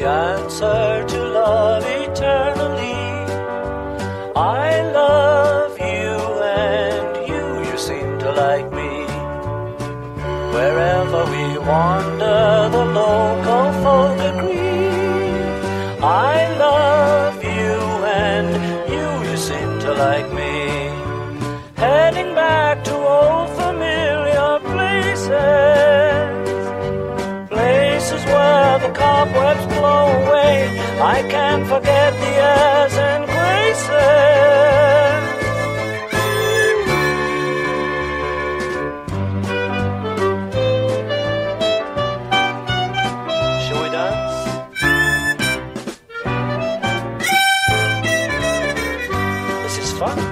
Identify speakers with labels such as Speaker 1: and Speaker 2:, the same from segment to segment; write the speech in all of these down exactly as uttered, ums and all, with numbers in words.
Speaker 1: answer to love eternally. I love you and you, you seem to like me. Wherever we wander, the local folk agree. I love you and you, you seem to like me. Heading back to old familiar places, places where the cobwebs blow away. I can't forget the airs and graces. Shall we dance? This is fun.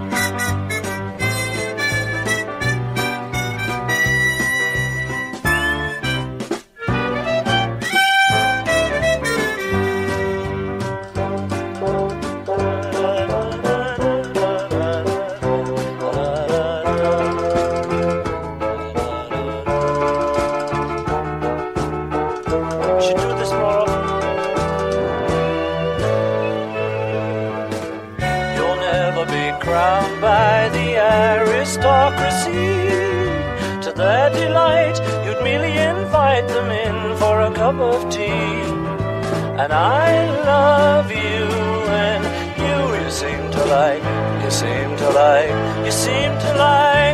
Speaker 1: Crowned by the aristocracy. To their delight, you'd merely invite them in for a cup of tea. And I love you, and you, you seem to like, you seem to like, you seem to like